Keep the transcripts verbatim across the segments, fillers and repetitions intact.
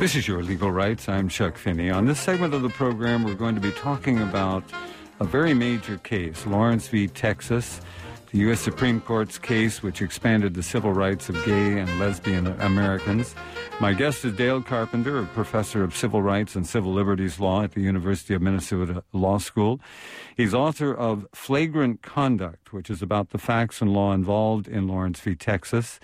This is Your Legal Rights. I'm Chuck Finney. On this segment of the program, we're going to be talking about a very major case, Lawrence v. Texas, the U S Supreme Court's case which expanded the civil rights of gay and lesbian Americans. My guest is Dale Carpenter, a professor of civil rights and civil liberties law at the University of Minnesota Law School. He's author of Flagrant Conduct, which is about the facts and law involved in Lawrence v. Texas.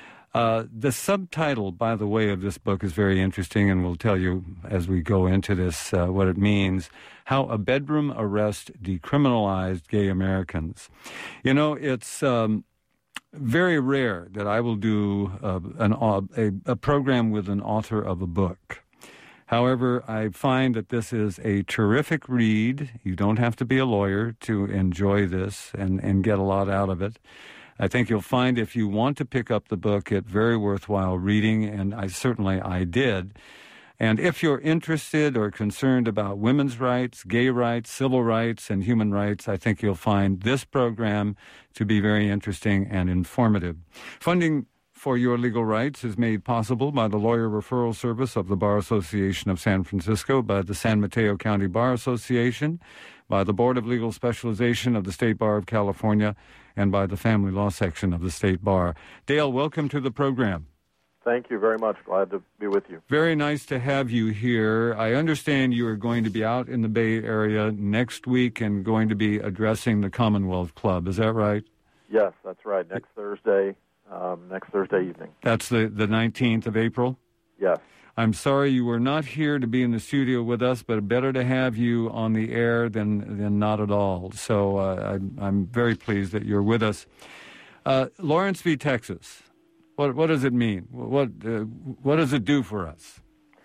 Uh, the subtitle, by the way, of this book is very interesting, and we'll tell you as we go into this uh, what it means. How a Bedroom Arrest Decriminalized Gay Americans. You know, it's um, very rare that I will do uh, an, a, a program with an author of a book. However, I find that this is a terrific read. You don't have to be a lawyer to enjoy this and, and get a lot out of it. I think you'll find if you want to pick up the book, it's very worthwhile reading, and I certainly I did. And if you're interested or concerned about women's rights, gay rights, civil rights, and human rights, I think you'll find this program to be very interesting and informative. Funding for Your Legal Rights is made possible by the Lawyer Referral Service of the Bar Association of San Francisco, by the San Mateo County Bar Association, by the Board of Legal Specialization of the State Bar of California, and by the Family Law Section of the State Bar. Dale, welcome to the program. Thank you very much. Glad to be with you. Very nice to have you here. I understand you are going to be out in the Bay Area next week and going to be addressing the Commonwealth Club. Is that right? Yes, that's right. Next Thursday, um, next Thursday evening. That's the, the nineteenth of April? Yes. I'm sorry you were not here to be in the studio with us, but better to have you on the air than than not at all. So uh, I'm, I'm very pleased that you're with us. Uh, Lawrence v. Texas, what what does it mean? What uh, what does it do for us?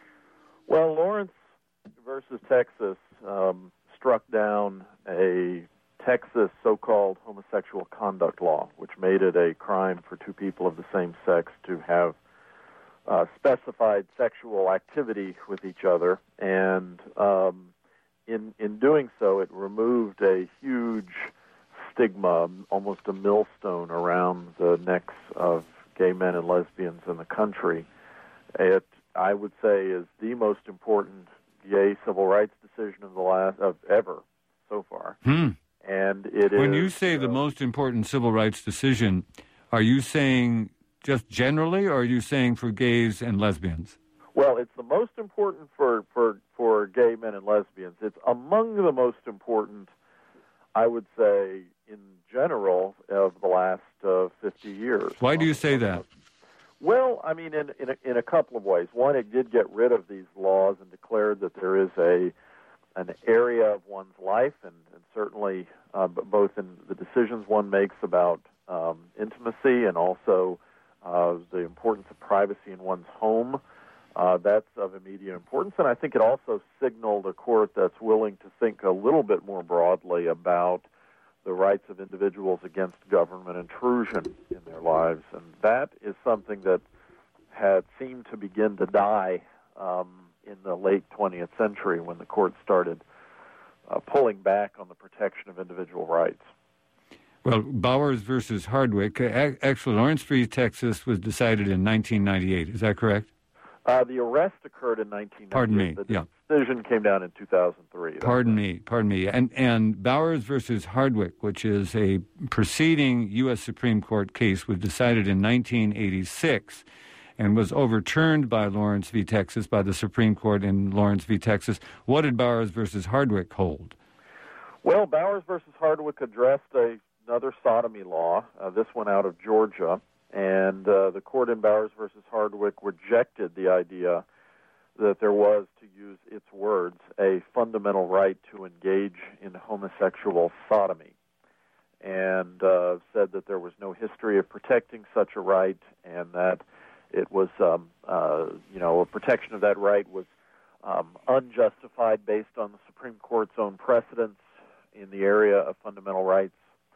Well, Lawrence versus Texas um, struck down a Texas so-called homosexual conduct law, which made it a crime for two people of the same sex to have Uh, specified sexual activity with each other, and um, in in doing so, it removed a huge stigma, almost a millstone around the necks of gay men and lesbians in the country. It, I would say, is the most important gay civil rights decision of the last of ever so far. Hmm. And it when is, you say uh, the most important civil rights decision, are you saying just generally, or are you saying for gays and lesbians? Well, it's the most important for, for, for gay men and lesbians. It's among the most important, I would say, in general, of the last uh, fifty years. Why do you say that? Well, I mean, in, in, a, in a couple of ways. One, it did get rid of these laws and declared that there is a an area of one's life, and, and certainly uh, both in the decisions one makes about um, intimacy and also Uh, the importance of privacy in one's home, uh, that's of immediate importance. And I think it also signaled a court that's willing to think a little bit more broadly about the rights of individuals against government intrusion in their lives. And that is something that had seemed to begin to die um, in the late twentieth century when the court started uh, pulling back on the protection of individual rights. Well, Bowers versus Hardwick, actually, Lawrence v. Texas was decided in nineteen ninety-eight. Is that correct? Uh, the arrest occurred in nineteen ninety-eight. Pardon me. The yeah. decision came down in two thousand three. Pardon me. Pardon me. And and Bowers versus Hardwick, which is a preceding U S Supreme Court case, was decided in nineteen eighty-six and was overturned by Lawrence v. Texas, by the Supreme Court in Lawrence v. Texas. What did Bowers versus Hardwick hold? Well, Bowers versus Hardwick addressed a another sodomy law, uh, this one out of Georgia, and uh, the court in Bowers versus Hardwick rejected the idea that there was, to use its words, a fundamental right to engage in homosexual sodomy, and uh, said that there was no history of protecting such a right, and that it was, um, uh, you know, a protection of that right was um, unjustified based on the Supreme Court's own precedents in the area of fundamental rights.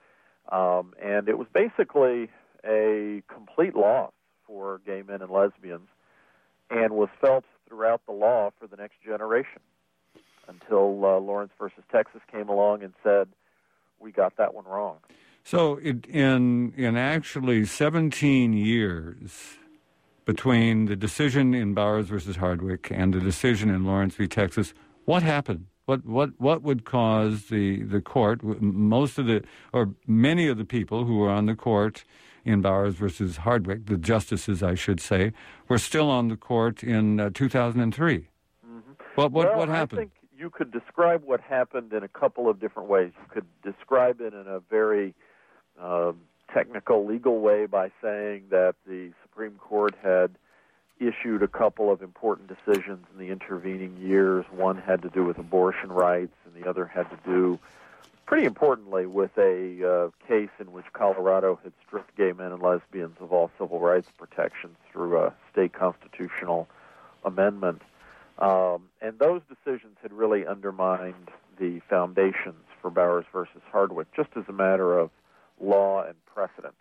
Um, and it was basically a complete loss for gay men and lesbians, and was felt throughout the law for the next generation until uh, Lawrence versus Texas came along and said, we got that one wrong. So it, in in actually seventeen years between the decision in Bowers versus Hardwick and the decision in Lawrence v. Texas. What happened? What what what would cause the, the court, most of the, or many of the people who were on the court in Bowers versus Hardwick, the justices, I should say, were still on the court in uh, two thousand three? Mm-hmm. What what well, what happened? I think you could describe what happened in a couple of different ways. You could describe it in a very uh, technical, legal way by saying that the Supreme Court had issued a couple of important decisions in the intervening years. One had to do with abortion rights, and the other had to do, pretty importantly, with a uh, case in which Colorado had stripped gay men and lesbians of all civil rights protections through a state constitutional amendment. Um, and those decisions had really undermined the foundations for Bowers versus Hardwick, just as a matter of law and precedent.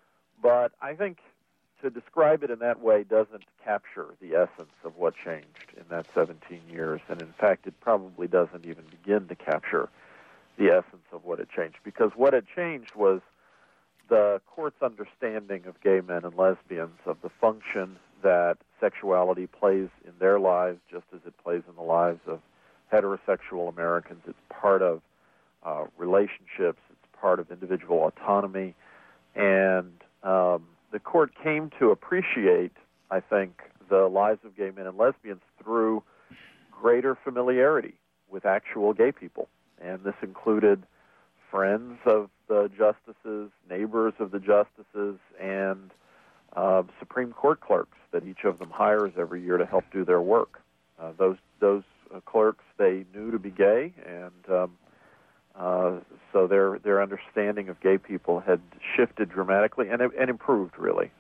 But I think to describe it in that way doesn't capture the essence of what changed in that seventeen years. And in fact, it probably doesn't even begin to capture the essence of what had changed. Because what had changed was the court's understanding of gay men and lesbians, of the function that sexuality plays in their lives just as it plays in the lives of heterosexual Americans. It's part of uh, relationships. It's part of individual autonomy. And um, the court came to appreciate, I think, the lives of gay men and lesbians through greater familiarity with actual gay people. And this included friends of the justices, neighbors of the justices, and uh, Supreme Court clerks that each of them hires every year to help do their work. Uh, those those uh, clerks they knew to be gay, and um, uh, so their their understanding of gay people had shifted dramatically and and improved, really.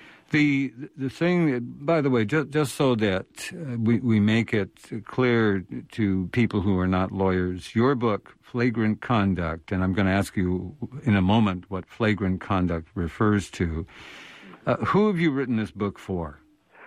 The the thing, by the way, just, just so that uh, we, we make it clear to people who are not lawyers, your book, Flagrant Conduct, and I'm going to ask you in a moment what flagrant conduct refers to. Uh, who have you written this book for?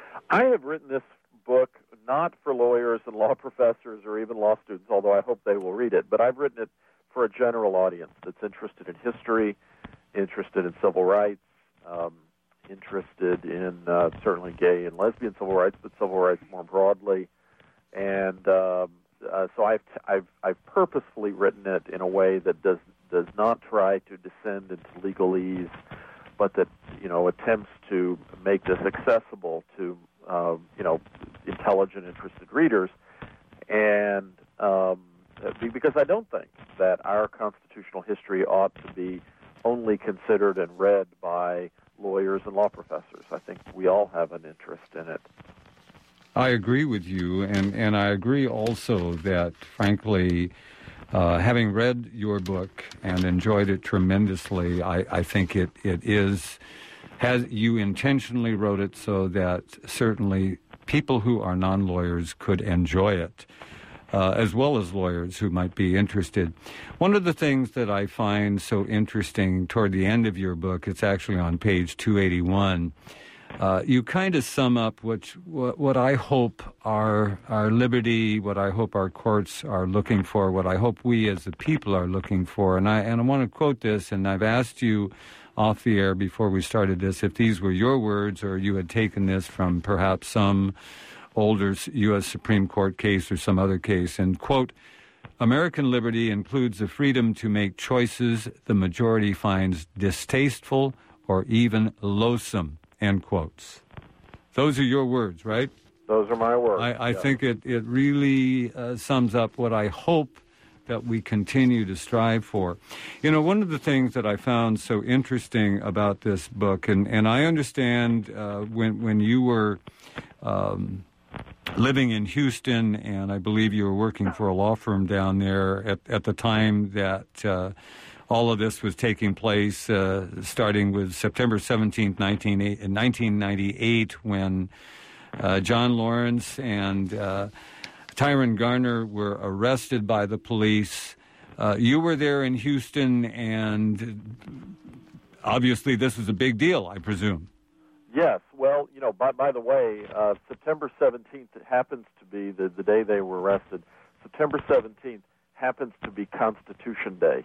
I have written this book not for lawyers and law professors or even law students, although I hope they will read it, but I've written it for a general audience that's interested in history, interested in civil rights, um, interested in uh, certainly gay and lesbian civil rights, but civil rights more broadly. And um, uh, so I've, I've I've purposefully written it in a way that does does not try to descend into legalese, but that you know attempts to make this accessible to uh, you know intelligent, interested readers. And um, because I don't think that our constitutional history ought to be only considered and read by lawyers and law professors. I think we all have an interest in it. I agree with you, and, and I agree also that, frankly, uh, having read your book and enjoyed it tremendously, I, I think it, it is, has you intentionally wrote it so that certainly people who are non-lawyers could enjoy it. Uh, as well as lawyers who might be interested. One of the things that I find so interesting toward the end of your book, it's actually on page two eighty-one, uh, you kind of sum up what, what what I hope our our liberty, what I hope our courts are looking for, what I hope we as the people are looking for. And I and I want to quote this, and I've asked you off the air before we started this if these were your words or you had taken this from perhaps some older U S Supreme Court case or some other case, and quote, American liberty includes the freedom to make choices the majority finds distasteful or even loathsome, end quotes. Those are your words, right? Those are my words. I, I yeah. think it, it really uh, sums up what I hope that we continue to strive for. You know, one of the things that I found so interesting about this book, and, and I understand uh, when when you were um, living in Houston, and I believe you were working for a law firm down there at, at the time that uh, all of this was taking place, uh, starting with September seventeenth, nineteen ninety-eight, when uh, John Lawrence and uh, Tyron Garner were arrested by the police. Uh, you were there in Houston, and obviously this was a big deal, I presume. Yes. Well, you know, by, by the way, uh, September seventeenth, it happens to be the, the day they were arrested. September seventeenth happens to be Constitution Day.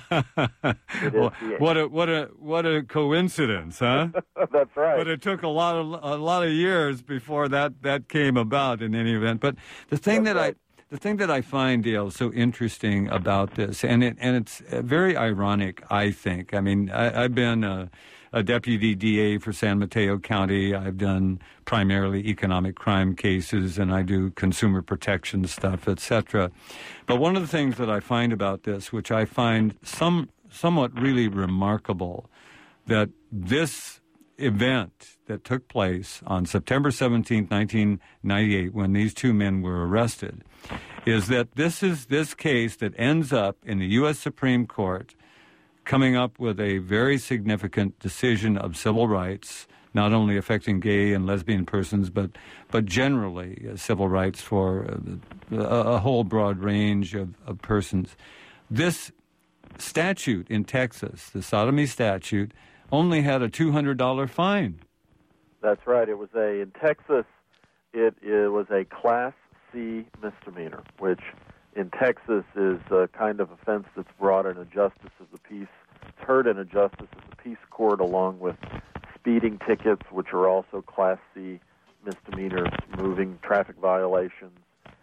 It well, is the, what a what a what a coincidence, huh? That's right. But it took a lot of a lot of years before that, that came about in any event. But the thing That's that right. I the thing that I find, Dale, so interesting about this, and it and it's very ironic, I think. I mean, I, I've been a, a deputy D A for San Mateo County. I've done primarily economic crime cases, and I do consumer protection stuff, et cetera. But one of the things that I find about this, which I find some somewhat really remarkable, that this event that took place on September seventeenth, nineteen ninety-eight, when these two men were arrested, is that this is this case that ends up in the U S Supreme Court coming up with a very significant decision of civil rights, not only affecting gay and lesbian persons, but but generally uh, civil rights for uh, a, a whole broad range of, of persons. This statute in Texas, the sodomy statute, only had a two hundred dollars fine. That's right. It was a, in Texas, it, it was a Class C misdemeanor, which in Texas is a kind of offense that's brought in a justice of the peace. It's heard in a justice of the peace court along with speeding tickets, which are also Class C misdemeanors, moving traffic violations.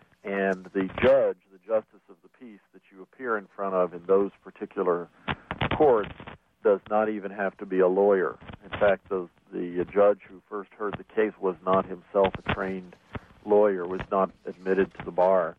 And the judge, the justice of the peace that you appear in front of in those particular courts does not even have to be a lawyer. In fact, the, the judge who first heard the case was not himself a trained lawyer, was not admitted to the bar,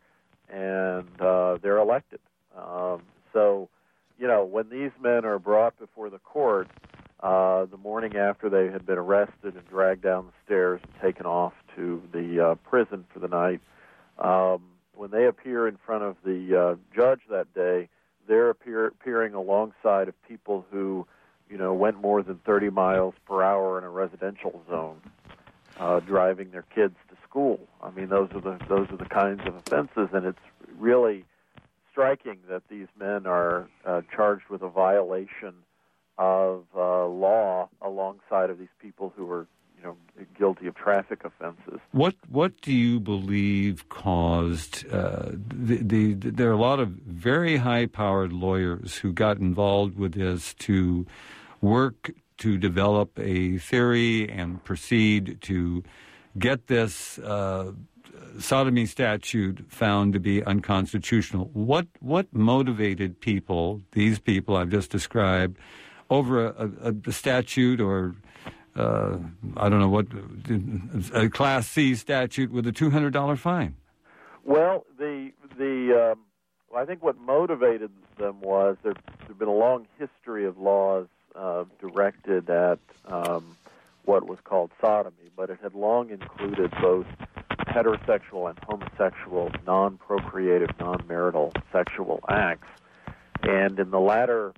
and uh, they're elected. Um, so, you know, when these men are brought before the court uh, the morning after they had been arrested and dragged down the stairs and taken off to the uh, prison for the night, um, when they appear in front of the uh, judge that day, they're appear, appearing alongside of people who, you know, went more than thirty miles per hour in a residential zone, uh, driving their kids to school. I mean, those are the those are the kinds of offenses, and it's really striking that these men are uh, charged with a violation of uh, law alongside of these people who are, you know, guilty of traffic offenses. What what do you believe caused uh, the, the, the? There are a lot of very high-powered lawyers who got involved with this to work to develop a theory and proceed to get this uh, sodomy statute found to be unconstitutional. What what motivated people, these people I've just described, over a, a, a statute or Uh, I don't know what, a Class C statute with a two hundred dollars fine? Well, the the um, I think what motivated them was there there'd been a long history of laws uh, directed at um, what was called sodomy, but it had long included both heterosexual and homosexual, non-procreative, non-marital sexual acts, and in the latter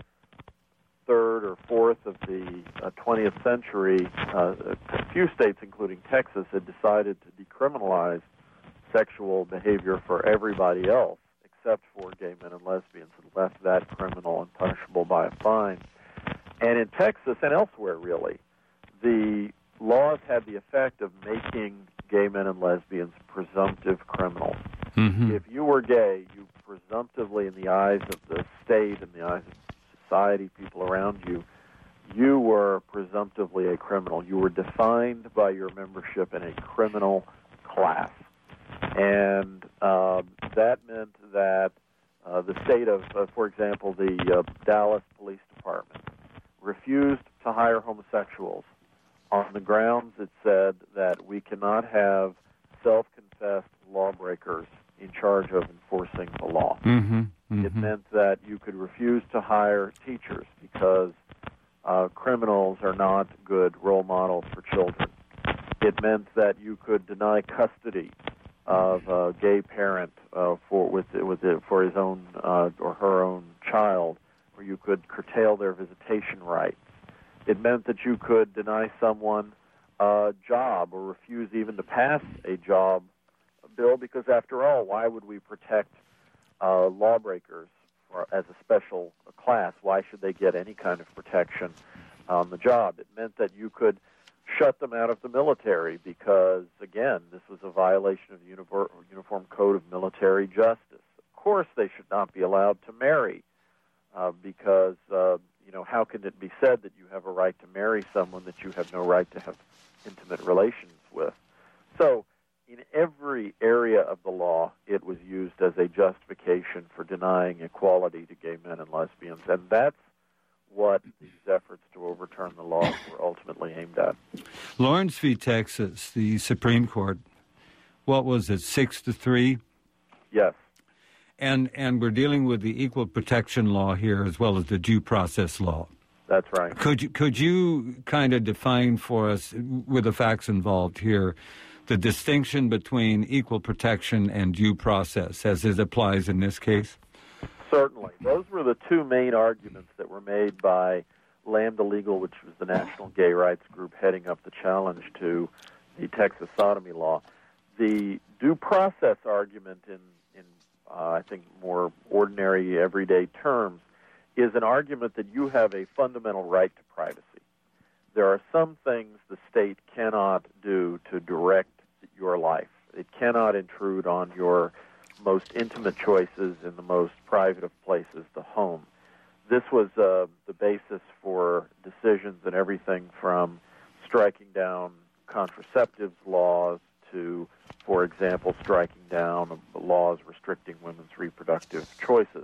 third or fourth of the uh, twentieth century, uh, a few states, including Texas, had decided to decriminalize sexual behavior for everybody else except for gay men and lesbians, and left that criminal and punishable by a fine. And in Texas and elsewhere, really, the laws had the effect of making gay men and lesbians presumptive criminals. Mm-hmm. If you were gay, you presumptively, in the eyes of the state, in the eyes of society, people around you, you were presumptively a criminal. You were defined by your membership in a criminal class. And um, that meant that uh, the state of, uh, for example, the uh, Dallas Police Department refused to hire homosexuals on the grounds, it said, that we cannot have self-confessed lawbreakers in charge of enforcing the law. Mm-hmm. Mm-hmm. It meant that you could refuse to hire teachers because uh, criminals are not good role models for children. It meant that you could deny custody of a gay parent uh, for with with it, for his own uh, or her own child, or you could curtail their visitation rights. It meant that you could deny someone a job or refuse even to pass a job bill, because after all, why would we protect uh, lawbreakers for, as a special class? Why should they get any kind of protection on the job? It meant that you could shut them out of the military because, again, this was a violation of the Uniform Code of Military Justice. Of course they should not be allowed to marry uh, because, uh, you know, how can it be said that you have a right to marry someone that you have no right to have intimate relations with? So in every area of the law, it was used as a justification for denying equality to gay men and lesbians, and that's what these efforts to overturn the law were ultimately aimed at. Lawrence v. Texas, the Supreme Court, what was it, six to three? Yes. And and we're dealing with the equal protection law here as well as the due process law. That's right. Could you, could you kind of define for us, with the facts involved here, the distinction between equal protection and due process as it applies in this case? Certainly. Those were the two main arguments that were made by Lambda Legal, which was the national gay rights group heading up the challenge to the Texas sodomy law. The due process argument in, in uh, I think, more ordinary, everyday terms, is an argument that you have a fundamental right to privacy. There are some things the state cannot do to direct your life. It cannot intrude on your most intimate choices in the most private of places, the home. This was uh, the basis for decisions and everything from striking down contraceptives laws to, for example, striking down laws restricting women's reproductive choices.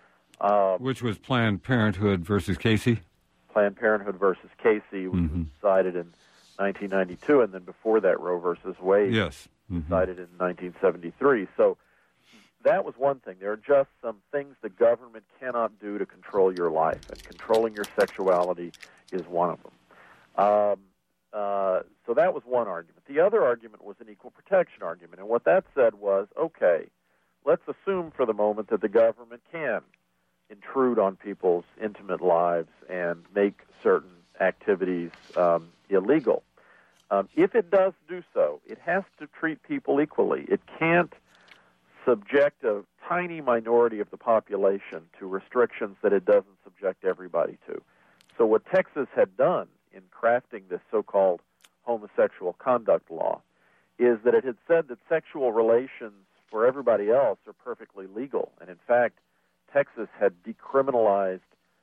Um, Which was Planned Parenthood versus Casey? Planned Parenthood versus Casey, which mm-hmm. was decided in nineteen ninety-two, and then before that, Roe versus Wade, yes. mm-hmm. decided in nineteen seventy-three. So that was one thing. There are just some things the government cannot do to control your life, and controlling your sexuality is one of them. Um, uh, so that was one argument. The other argument was an equal protection argument, and what that said was, okay, let's assume for the moment that the government can intrude on people's intimate lives and make certain activities um, illegal. Um, if it does do so, it has to treat people equally. It can't subject a tiny minority of the population to restrictions that it doesn't subject everybody to. So what Texas had done in crafting this so-called homosexual conduct law is that it had said that sexual relations for everybody else are perfectly legal. And in fact, Texas had decriminalized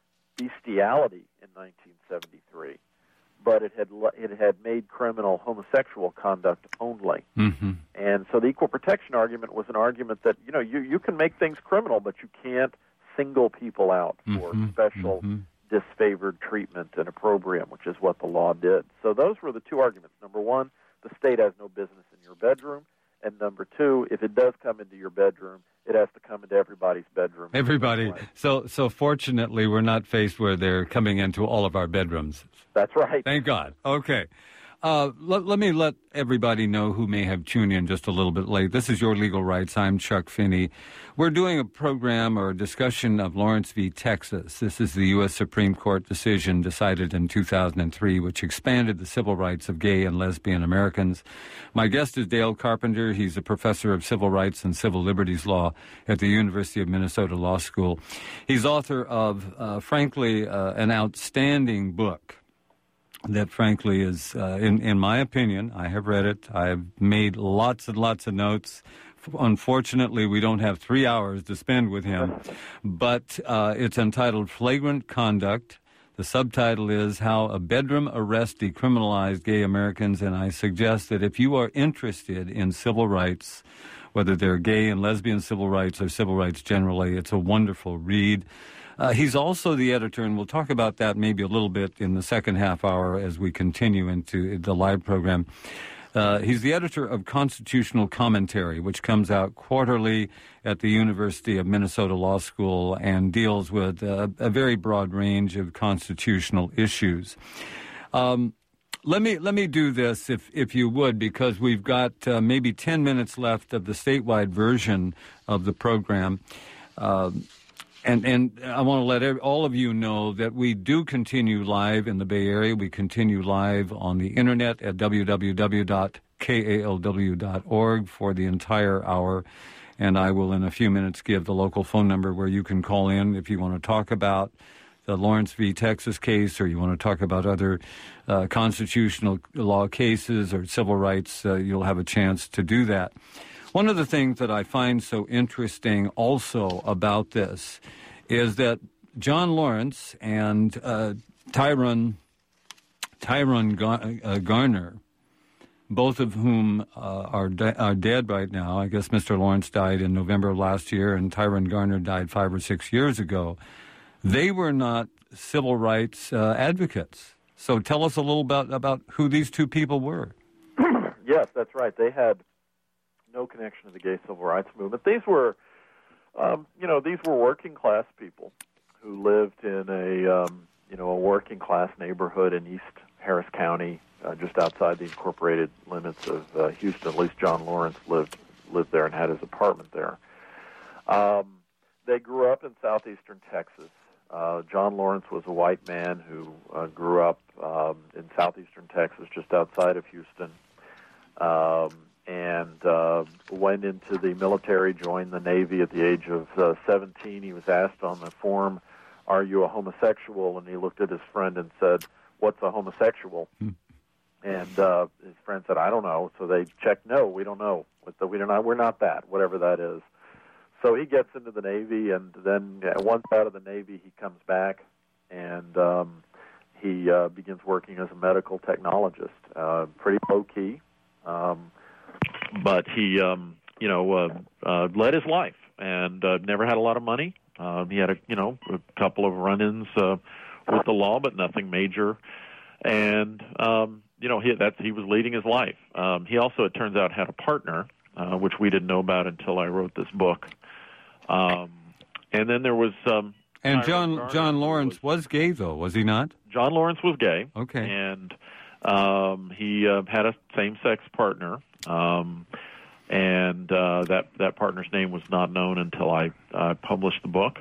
bestiality in nineteen seventy-three, but it had it had made criminal homosexual conduct only. Mm-hmm. And so the equal protection argument was an argument that, you know, you, you can make things criminal, but you can't single people out for mm-hmm. special mm-hmm. disfavored treatment and opprobrium, which is what the law did. So those were the two arguments. Number one, the state has no business in your bedroom. And number two, if it does come into your bedroom, it has to come into everybody's bedroom. Everybody. So so fortunately, we're not faced where they're coming into all of our bedrooms. That's right. Thank God. Okay. Uh, let, let me let everybody know who may have tuned in just a little bit late. This is Your Legal Rights. I'm Chuck Finney. We're doing a program or a discussion of Lawrence v. Texas. This is the U S Supreme Court decision decided in two thousand three, which expanded the civil rights of gay and lesbian Americans. My guest is Dale Carpenter. He's a professor of civil rights and civil liberties law at the University of Minnesota Law School. He's author of, uh, frankly, uh, an outstanding book that, frankly, is, uh, in, in my opinion, I have read it. I have made lots and lots of notes. Unfortunately, we don't have three hours to spend with him, but uh, it's entitled Flagrant Conduct. The subtitle is How a Bedroom Arrest Decriminalized Gay Americans, and I suggest that if you are interested in civil rights, whether they're gay and lesbian civil rights or civil rights generally, it's a wonderful read. Uh, he's also the editor, and we'll talk about that maybe a little bit in the second half hour as we continue into the live program. Uh, he's the editor of Constitutional Commentary, which comes out quarterly at the University of Minnesota Law School and deals with uh, a very broad range of constitutional issues. Um, let me let me do this, if if you would, because we've got uh, maybe ten minutes left of the statewide version of the program. Um, And and I want to let every, all of you know that we do continue live in the Bay Area. We continue live on the Internet at w w w dot k a l w dot org for the entire hour. And I will, in a few minutes, give the local phone number where you can call in if you want to talk about the Lawrence v. Texas case, or you want to talk about other uh, constitutional law cases or civil rights. Uh, you'll have a chance to do that. One of the things that I find so interesting also about this is that John Lawrence and uh, Tyrone, Tyrone uh, Garner, both of whom uh, are, de- are dead right now. I guess Mister Lawrence died in November of last year, and Tyrone Garner died five or six years ago. They were not civil rights uh, advocates. So tell us a little bit about, about who these two people were. Yes, that's right. They had no connection to the gay civil rights movement. These were, um, you know, these were working class people who lived in a, um, you know, a working class neighborhood in East Harris County, uh, just outside the incorporated limits of uh, Houston. At least John Lawrence lived lived there and had his apartment there. Um, they grew up in southeastern Texas. Uh, John Lawrence was a white man who uh, grew up um, in southeastern Texas, just outside of Houston, um, and uh, went into the military, joined the Navy at the age of uh, seventeen. He was asked on the form, "Are you a homosexual?" And he looked at his friend and said, "What's a homosexual?" Hmm. And uh, his friend said, "I don't know." So they checked, "No, we don't know. We don't know. We're not that, whatever that is." So he gets into the Navy, and then uh, once out of the Navy, he comes back, and um, he uh, begins working as a medical technologist. Uh, pretty low-key, um, but he, um, you know, uh, uh, led his life, and uh, never had a lot of money. Uh, he had a, you know, a couple of run-ins uh, with the law, but nothing major. And um, you know, he that's he was leading his life. Um, he also, it turns out, had a partner, uh, which we didn't know about until I wrote this book. Um, and then there was um, and John Garner, John Lawrence was, was gay, though, was he not? John Lawrence was gay. Okay, and um, he uh, had a same-sex partner, um, and uh, that that partner's name was not known until I uh, published the book.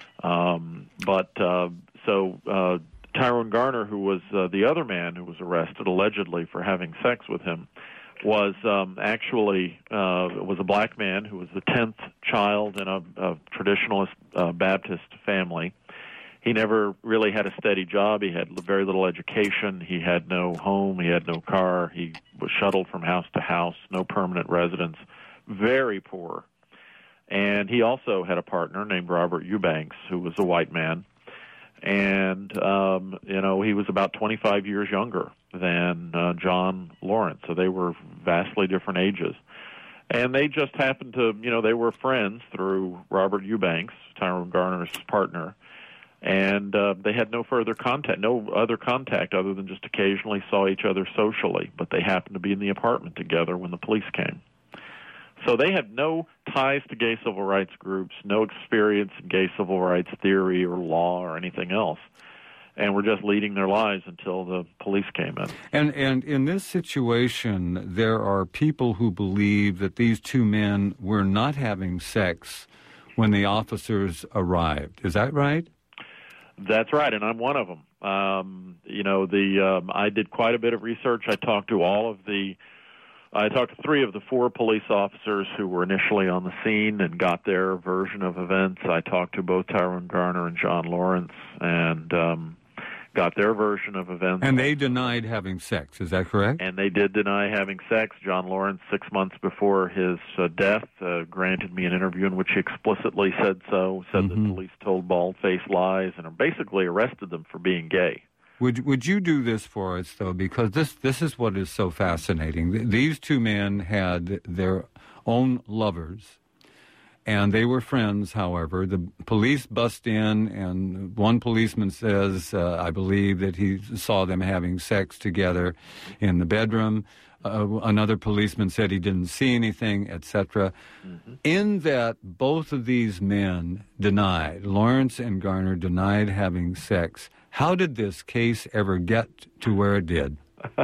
Um, but uh, so uh, Tyrone Garner, who was uh, the other man who was arrested allegedly for having sex with him, was um, actually uh, was a black man who was the tenth child in a, a traditionalist uh, Baptist family. He never really had a steady job. He had very little education. He had no home. He had no car. He was shuttled from house to house, no permanent residence, very poor. And he also had a partner named Robert Eubanks, who was a white man. And, um, you know, he was about twenty-five years younger than uh, John Lawrence, so they were vastly different ages. And they just happened to, you know, they were friends through Robert Eubanks, Tyrone Garner's partner, and uh, they had no further contact, no other contact other than just occasionally saw each other socially, but they happened to be in the apartment together when the police came. So they had no ties to gay civil rights groups, no experience in gay civil rights theory or law or anything else, and were just leading their lives until the police came in. And and in this situation, there are people who believe that these two men were not having sex when the officers arrived. Is that right? That's right, and I'm one of them. Um, you know, the um, I did quite a bit of research. I talked to all of the I talked to three of the four police officers who were initially on the scene and got their version of events. I talked to both Tyrone Garner and John Lawrence and um, got their version of events. And they denied having sex, is that correct? And they did deny having sex. John Lawrence, six months before his uh, death, uh, granted me an interview in which he explicitly said so, said mm-hmm. that the police told bald-faced lies, and basically arrested them for being gay. Would would you do this for us, though? Because this, this is what is so fascinating. These two men had their own lovers, and they were friends, however. The police bust in, and one policeman says, uh, I believe, that he saw them having sex together in the bedroom. Uh, another policeman said he didn't see anything, et cetera. Mm-hmm. In that, both of these men denied, Lawrence and Garner denied having sex. How did this case ever get to where it did?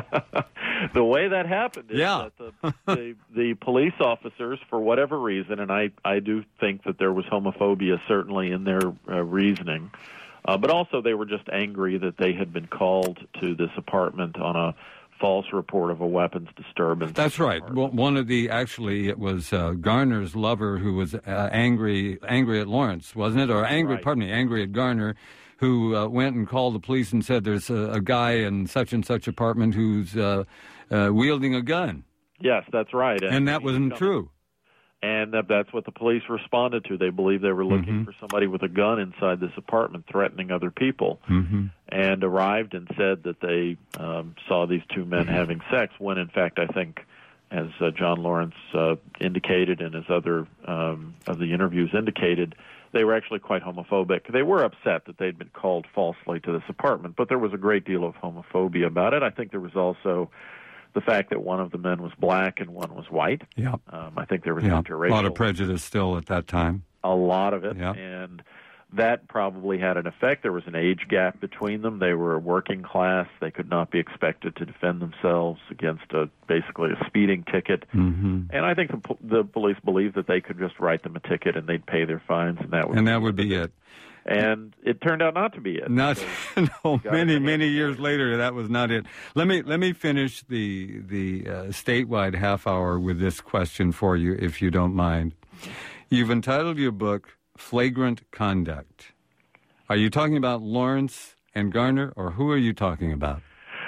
The way that happened is yeah. that the, the, the police officers, for whatever reason, and I, I do think that there was homophobia certainly in their uh, reasoning, uh, but also they were just angry that they had been called to this apartment on a false report of a weapons disturbance. That's right. Well, one of the, actually, it was uh, Garner's lover who was uh, angry angry at Lawrence, wasn't it? Or angry, right. pardon me, angry at Garner, who uh, went and called the police and said there's a, a guy in such and such apartment who's uh, uh, wielding a gun. Yes, that's right. And, and that wasn't true. And that's what the police responded to. They believed they were looking mm-hmm. for somebody with a gun inside this apartment threatening other people, mm-hmm. and arrived and said that they um, saw these two men having sex when, in fact, I think, as uh, John Lawrence uh, indicated and as other um, of the interviews indicated, they were actually quite homophobic. They were upset that they'd been called falsely to this apartment, but there was a great deal of homophobia about it. I think there was also the fact that one of the men was black and one was white. Yeah. Um, I think there was yeah. interracial. A lot of prejudice still at that time. A lot of it. Yeah. And that probably had an effect. There was an age gap between them. They were working class. They could not be expected to defend themselves against a basically a speeding ticket. Mm-hmm. And I think the, the police believed that they could just write them a ticket and they'd pay their fines, and that would and be that would be it. And it turned out not to be it. Not no. Many many years later, that was not it. Let me let me finish the the uh, statewide half hour with this question for you, if you don't mind. You've entitled your book "Flagrant Conduct." Are you talking about Lawrence and Garner, or who are you talking about?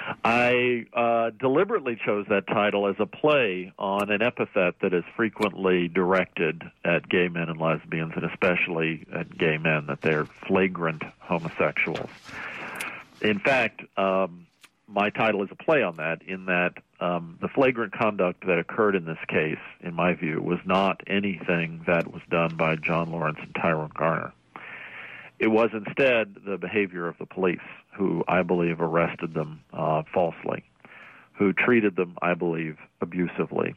I uh, deliberately chose that title as a play on an epithet that is frequently directed at gay men and lesbians, and especially at gay men, that they're flagrant homosexuals. In fact, um, my title is a play on that, in that um, the flagrant conduct that occurred in this case, in my view, was not anything that was done by John Lawrence and Tyrone Garner. It was instead the behavior of the police, who I believe arrested them uh, falsely, who treated them, I believe, abusively,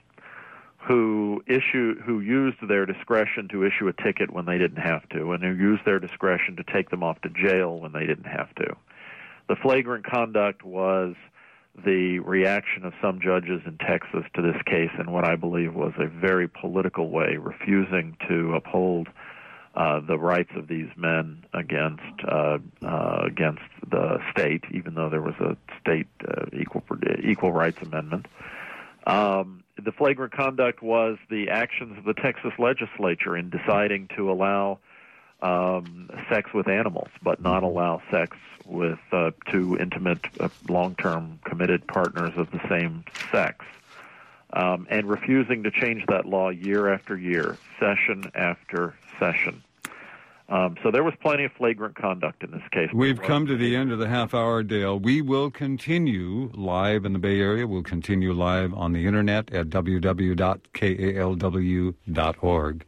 who issue, who used their discretion to issue a ticket when they didn't have to, and who used their discretion to take them off to jail when they didn't have to. The flagrant conduct was the reaction of some judges in Texas to this case in what I believe was a very political way, refusing to uphold Uh, the rights of these men against uh, uh, against the state, even though there was a state uh, equal equal rights amendment. Um, the flagrant conduct was the actions of the Texas legislature in deciding to allow um, sex with animals, but not allow sex with uh, two intimate, uh, long-term committed partners of the same sex. Um, and refusing to change that law year after year, session after session. Um, so there was plenty of flagrant conduct in this case. We've come to the end of the half hour, Dale. We will continue live in the Bay Area. We'll continue live on the internet at w w w dot k a l w dot org.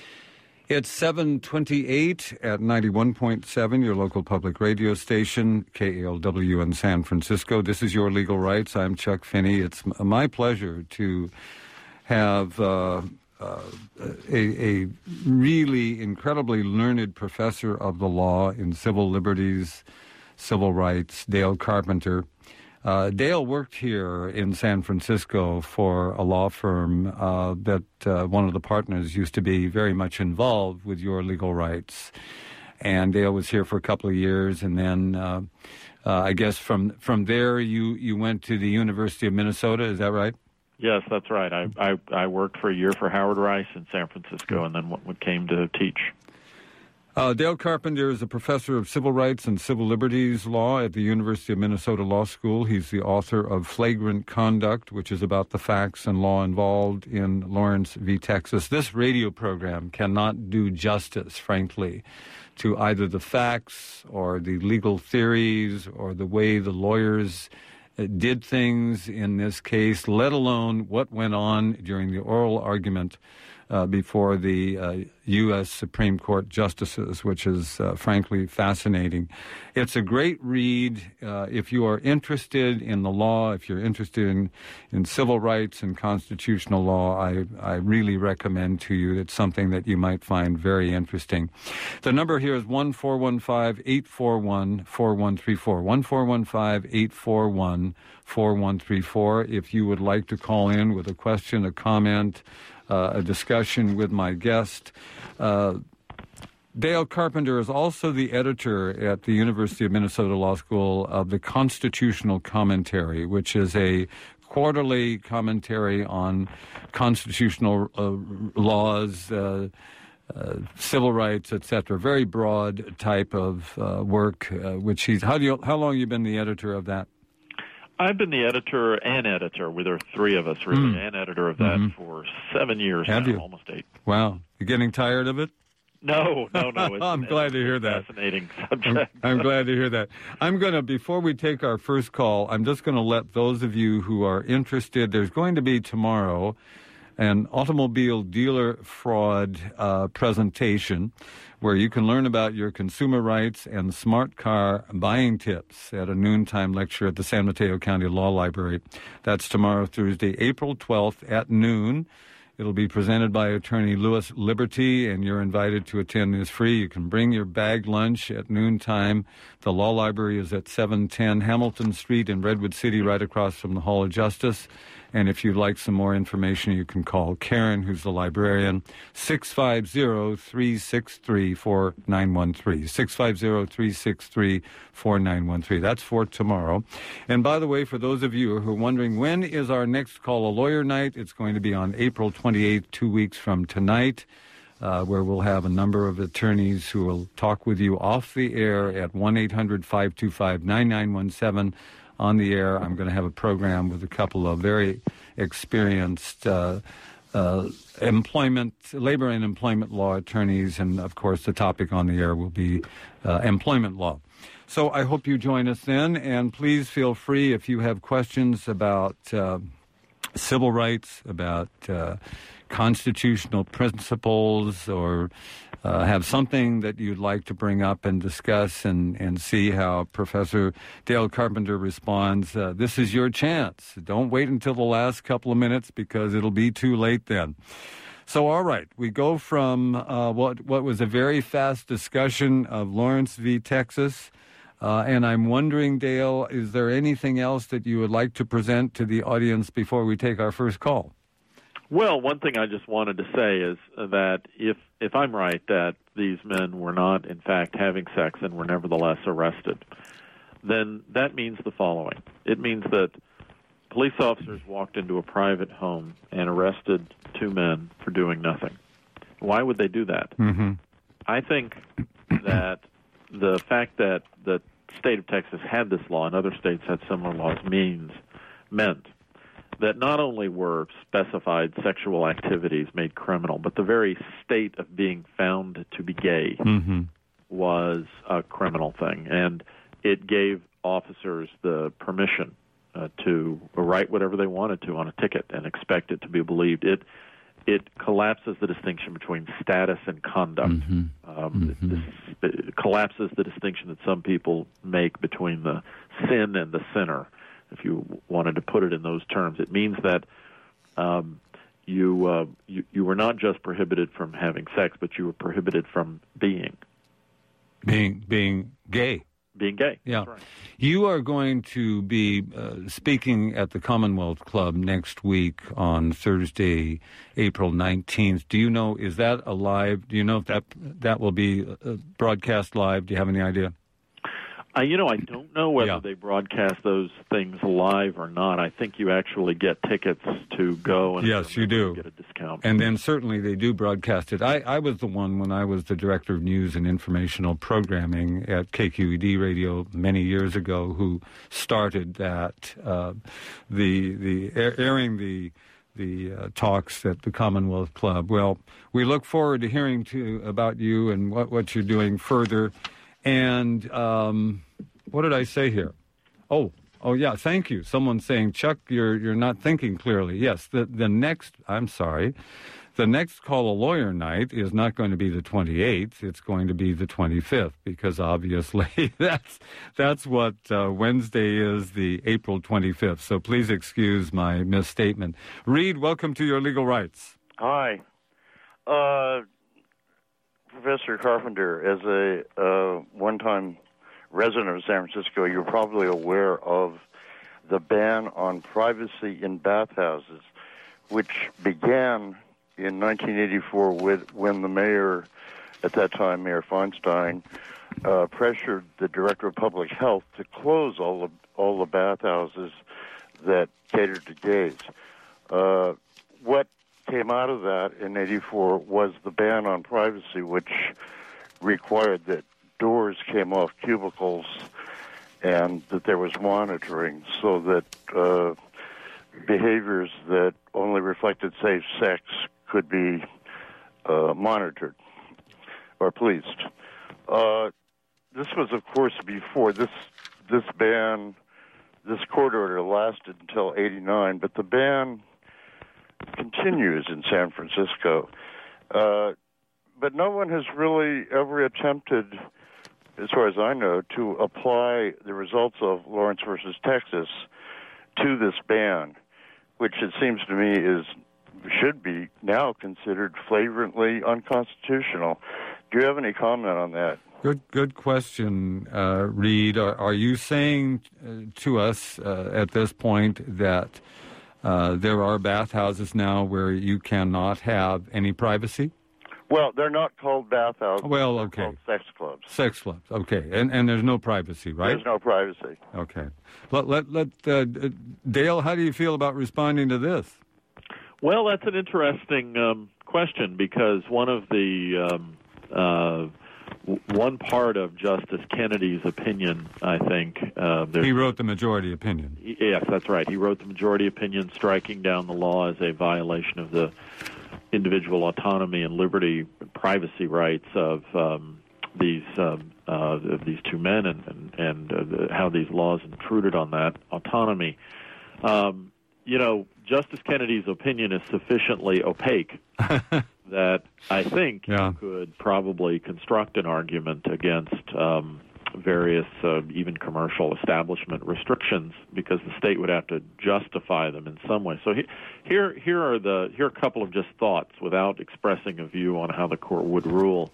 It's seven twenty-eight at ninety-one point seven, your local public radio station, K A L W in San Francisco. This is Your Legal Rights. I'm Chuck Finney. It's my pleasure to have uh, uh, a, a really incredibly learned professor of the law in civil liberties, civil rights, Dale Carpenter. Uh, Dale worked here in San Francisco for a law firm uh, that uh, one of the partners used to be very much involved with Your Legal Rights. And Dale was here for a couple of years, and then uh, uh, I guess from from there you, you went to the University of Minnesota, is that right? Yes, that's right. I, I, I worked for a year for Howard Rice in San Francisco, and then what came to teach. Uh, Dale Carpenter is a professor of civil rights and civil liberties law at the University of Minnesota Law School. He's the author of Flagrant Conduct, which is about the facts and law involved in Lawrence v. Texas. This radio program cannot do justice, frankly, to either the facts or the legal theories or the way the lawyers uh, did things in this case, let alone what went on during the oral argument Uh, before the uh, U S Supreme Court justices, which is uh, frankly fascinating. It's a great read. Uh, if you are interested in the law, if you're interested in, in civil rights and constitutional law, I, I really recommend to you. It's something that you might find very interesting. The number here is one four one five, eight four one, four one three four, one four one five, eight four one, four one three four. If you would like to call in with a question, a comment, Uh, a discussion with my guest. Uh, Dale Carpenter is also the editor at the University of Minnesota Law School of the Constitutional Commentary, which is a quarterly commentary on constitutional uh, laws, uh, uh, civil rights, et cetera. Very broad type of uh, work, uh, which he's, how do you, how long have you been the editor of that? I've been the editor and editor, well, there are three of us really, mm. and editor of that mm-hmm. for seven years Have now, you? almost eight. Wow. You're getting tired of it? No, no, no. It's, I'm glad to hear that. Fascinating subject. I'm, I'm glad to hear that. I'm going to, before we take our first call, I'm just going to let those of you who are interested, there's going to be tomorrow an automobile dealer fraud uh, presentation where you can learn about your consumer rights and smart car buying tips at a noontime lecture at the San Mateo County Law Library. That's tomorrow, Thursday, April twelfth at noon. It'll be presented by attorney Louis Liberty, and you're invited to attend. It's free. You can bring your bagged lunch at noontime. The Law Library is at seven ten Hamilton Street in Redwood City, right across from the Hall of Justice. And if you'd like some more information, you can call Karen, who's the librarian, six five zero, three six three, four nine one three, six five zero, three six three, four nine one three. That's for tomorrow. And by the way, for those of you who are wondering, when is our next Call a Lawyer night? It's going to be on April twenty-eighth, two weeks from tonight, uh, where we'll have a number of attorneys who will talk with you off the air at one eight hundred, five two five, nine nine one seven. On the air. I'm going to have a program with a couple of very experienced uh, uh, employment, labor and employment law attorneys, and of course the topic on the air will be uh, employment law. So I hope you join us then, and please feel free if you have questions about uh, civil rights, about uh, constitutional principles, or Uh, have something that you'd like to bring up and discuss and, and see how Professor Dale Carpenter responds. Uh, this is your chance. Don't wait until the last couple of minutes because it'll be too late then. So, all right, we go from uh, what, what was a very fast discussion of Lawrence v. Texas. Uh, and I'm wondering, Dale, is there anything else that you would like to present to the audience before we take our first call? Well, one thing I just wanted to say is that if if I'm right that these men were not, in fact, having sex and were nevertheless arrested, then that means the following. It means that police officers walked into a private home and arrested two men for doing nothing. Why would they do that? Mm-hmm. I think that the fact that the state of Texas had this law and other states had similar laws means meant that not only were specified sexual activities made criminal, but the very state of being found to be gay mm-hmm. was a criminal thing. And it gave officers the permission uh, to write whatever they wanted to on a ticket and expect it to be believed. It it collapses the distinction between status and conduct. Mm-hmm. Um, mm-hmm. This, it collapses the distinction that some people make between the sin and the sinner. If you wanted to put it in those terms, it means that um, you, uh, you you were not just prohibited from having sex, but you were prohibited from being being being gay. Being gay. Yeah, that's right. You are going to be uh, speaking at the Commonwealth Club next week on Thursday, April nineteenth. Do you know? Is that a live? Do you know if that that will be uh, broadcast live? Do you have any idea? Uh, you know, I don't know whether yeah. they broadcast those things live or not. I think you actually get tickets to go. And yes, you do. Get a discount. And then certainly they do broadcast it. I, I was the one when I was the director of news and informational programming at K Q E D Radio many years ago who started that, uh, the the airing the the uh, talks at the Commonwealth Club. Well, we look forward to hearing to about you and what, what you're doing further. And um, what did I say here? Oh, oh yeah, thank you. Someone's saying, Chuck, you're you're not thinking clearly. Yes, the the next, I'm sorry, the next Call a Lawyer night is not going to be the twenty-eighth. It's going to be the twenty-fifth because obviously that's that's what uh, Wednesday is, the April twenty-fifth. So please excuse my misstatement. Reed, welcome to Your Legal Rights. Hi. Uh Professor Carpenter, as a uh, one-time resident of San Francisco, you're probably aware of the ban on privacy in bathhouses, which began in nineteen eighty-four with when the mayor, at that time, Mayor Feinstein, uh, pressured the director of public health to close all the all the bathhouses that catered to gays. Uh, what came out of that in eighty-four was the ban on privacy, which required that doors came off cubicles and that there was monitoring so that uh, behaviors that only reflected safe sex could be uh, monitored or policed. Uh, this was, of course, before this this ban, this court order lasted until eighty-nine, but the ban continues in San Francisco. Uh, but no one has really ever attempted, as far as I know, to apply the results of Lawrence versus Texas to this ban, which it seems to me is should be now considered flagrantly unconstitutional. Do you have any comment on that? Good, good question, uh, Reed. Are, are you saying uh, to us uh, at this point that uh, there are bathhouses now where you cannot have any privacy? Well, they're not called bathhouses. Well, they're okay. called sex clubs. Sex clubs, okay. And and there's no privacy, right? There's no privacy. Okay. Let, let, let uh, Dale, how do you feel about responding to this? Well, that's an interesting um, question because one of the um, uh, w- one part of Justice Kennedy's opinion, I think, uh, he wrote the majority opinion. Yes, that's right. He wrote the majority opinion, striking down the law as a violation of the individual autonomy and liberty and privacy rights of um, these um, uh, of these two men, and and, and uh, the, how these laws intruded on that autonomy. Um, you know, Justice Kennedy's opinion is sufficiently opaque that I think yeah. you could probably construct an argument against um, various, uh, even commercial establishment restrictions, because the state would have to justify them in some way. So he, here, here are the here are a couple of just thoughts without expressing a view on how the court would rule.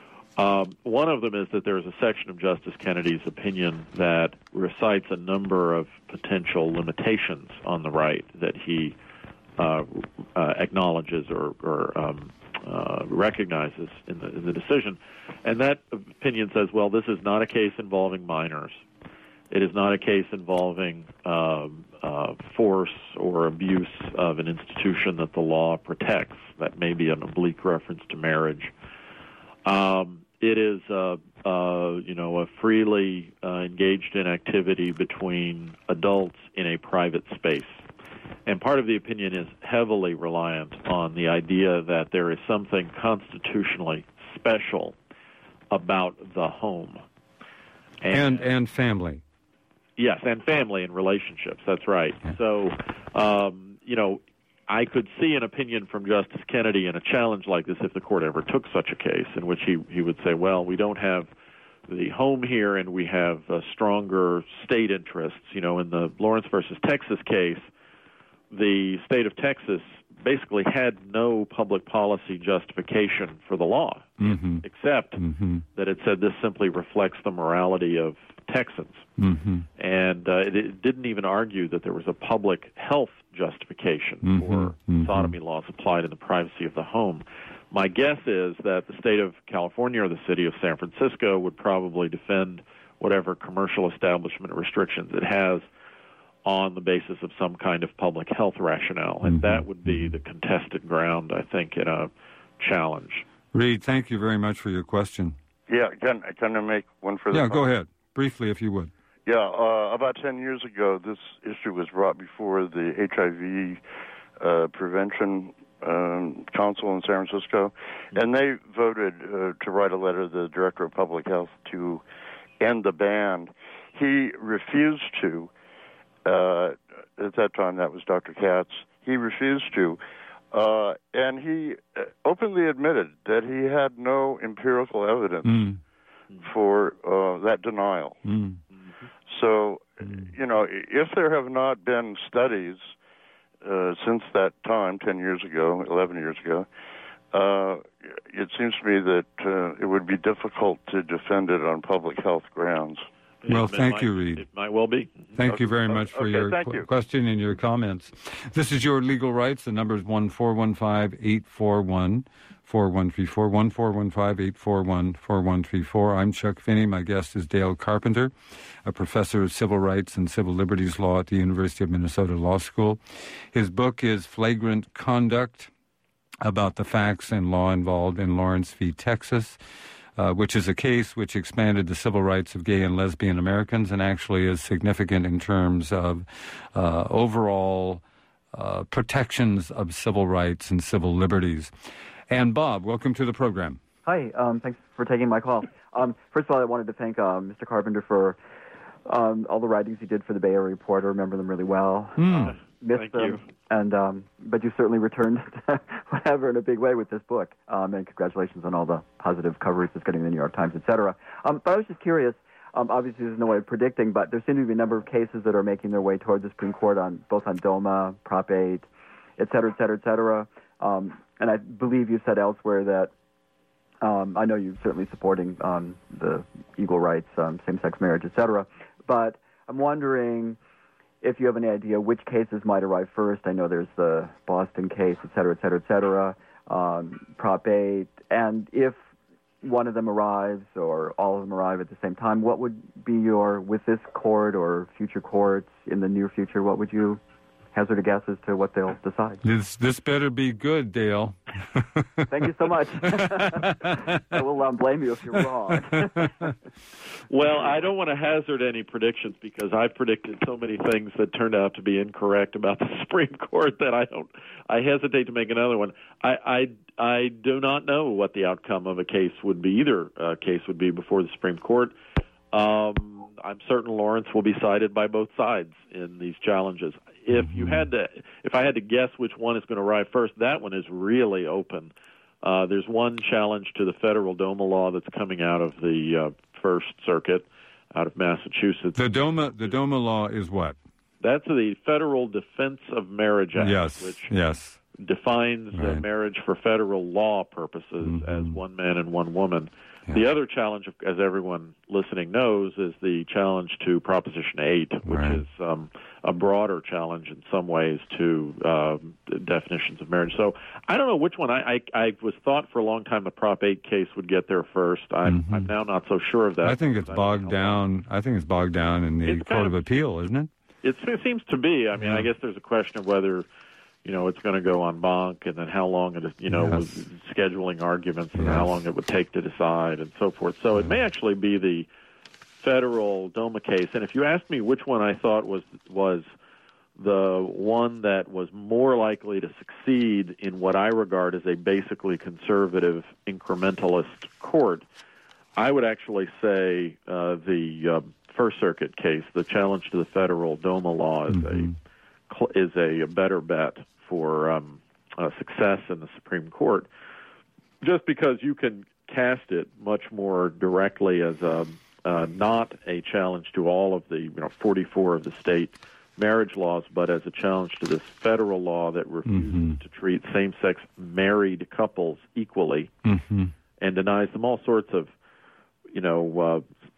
Um, one of them is that there is a section of Justice Kennedy's opinion that recites a number of potential limitations on the right that he uh, uh, acknowledges or, or um, uh, recognizes in the, in the decision. And that opinion says, well, this is not a case involving minors. It is not a case involving um, uh, force or abuse of an institution that the law protects. That may be an oblique reference to marriage. Um, it is, uh, uh, you know, a freely uh, engaged in activity between adults in a private space. And part of the opinion is heavily reliant on the idea that there is something constitutionally special about the home. And, and, and family. Yes, and family and relationships. That's right. Yeah. So, um, you know, I could see an opinion from Justice Kennedy in a challenge like this if the court ever took such a case, in which he, he would say, well, we don't have the home here and we have uh, stronger state interests. You know, in the Lawrence versus Texas case, the state of Texas basically had no public policy justification for the law, mm-hmm. except mm-hmm. that it said this simply reflects the morality of Texans. Mm-hmm. And uh, it, it didn't even argue that there was a public health justification mm-hmm. for mm-hmm. sodomy laws applied in the privacy of the home. My guess is that the state of California or the city of San Francisco would probably defend whatever commercial establishment restrictions it has on the basis of some kind of public health rationale. And mm-hmm. that would be the contested ground, I think, in a challenge. Reed, thank you very much for your question. Yeah, can, can I make one further Yeah, comment? go ahead. Briefly, if you would. Yeah, uh, about ten years ago, this issue was brought before the H I V uh, Prevention um, Council in San Francisco, and they voted uh, to write a letter to the Director of Public Health to end the ban. He refused to. Uh, at that time, that was Doctor Katz. He refused to, uh, and he openly admitted that he had no empirical evidence mm. for uh, that denial. Mm. So, you know, if there have not been studies uh, since that time, ten years ago, eleven years ago, uh, it seems to me that uh, it would be difficult to defend it on public health grounds. Well, it thank might, you, Reed. It might well be. Thank okay. you very much for okay, your qu- you. question and your comments. This is Your Legal Rights. The number is one four one five, eight four one, four one three four, one four one five, eight four one, four one three four. I'm Chuck Finney. My guest is Dale Carpenter, a professor of civil rights and civil liberties law at the University of Minnesota Law School. His book is Flagrant Conduct, about the facts and law involved in Lawrence v. Texas. uh, which is a case which expanded the civil rights of gay and lesbian Americans and actually is significant in terms of uh, overall uh, protections of civil rights and civil liberties. And Bob, welcome to the program. Hi, um, thanks for taking my call. Um, first of all, I wanted to thank um, Mister Carpenter for um, all the writings he did for the Bay Area Report. I remember them really well. Mm. Uh, missed Thank them, you. And, um, but you certainly returned to whatever in a big way with this book. Um, and congratulations on all the positive coverage it's getting in the New York Times, et cetera. Um, but I was just curious. Um, obviously, there's no way of predicting, but there seem to be a number of cases that are making their way toward the Supreme Court on both on DOMA, Prop eight, et cetera, et cetera, et cetera. Um, and I believe you said elsewhere that um, I know you're certainly supporting um, the equal rights, um, same-sex marriage, et cetera. But I'm wondering if you have any idea which cases might arrive first. I know there's the Boston case, et cetera, et cetera, et cetera, um, Prop eight, and if one of them arrives or all of them arrive at the same time, what would be your, with this court or future courts in the near future, what would you hazard a guess as to what they'll decide? This this better be good, Dale. Thank you so much. I will um, blame you if you're wrong. Well, I don't want to hazard any predictions because I predicted so many things that turned out to be incorrect about the Supreme Court that I don't. I hesitate to make another one. I I, I do not know what the outcome of a case would be. Either uh, case would be before the Supreme Court. Um, I'm certain Lawrence will be cited by both sides in these challenges. If you had to, if I had to guess which one is going to arrive first, that one is really open. Uh, there's one challenge to the federal DOMA law that's coming out of the uh, First Circuit, out of Massachusetts. The DOMA, the DOMA law is what? That's the Federal Defense of Marriage Act, yes, which yes. defines right. uh, marriage for federal law purposes mm-hmm. as one man and one woman. Yeah. The other challenge, as everyone listening knows, is the challenge to Proposition eight, which right. is um, a broader challenge in some ways to uh, definitions of marriage. So I don't know which one. I, I, I was thought for a long time the Prop eight case would get there first. I'm, mm-hmm. I'm now not so sure of that. I think it's bogged down. I think it's bogged down in the it's Court of, of Appeal, isn't it? It, it seems to be. I mean, yeah. I guess there's a question of whether, you know, it's going to go on banc, and then how long it is, you know, yes. with scheduling arguments, and yes. how long it would take to decide, and so forth. So it may actually be the federal DOMA case. And if you asked me which one I thought was was the one that was more likely to succeed in what I regard as a basically conservative incrementalist court, I would actually say uh, the uh, First Circuit case, the challenge to the federal DOMA law, is mm-hmm. a is a, a better bet for um, uh, success in the Supreme Court, just because you can cast it much more directly as a, uh, not a challenge to all of the you know forty-four of the state marriage laws, but as a challenge to this federal law that refuses mm-hmm. to treat same-sex married couples equally mm-hmm. and denies them all sorts of, you know, uh,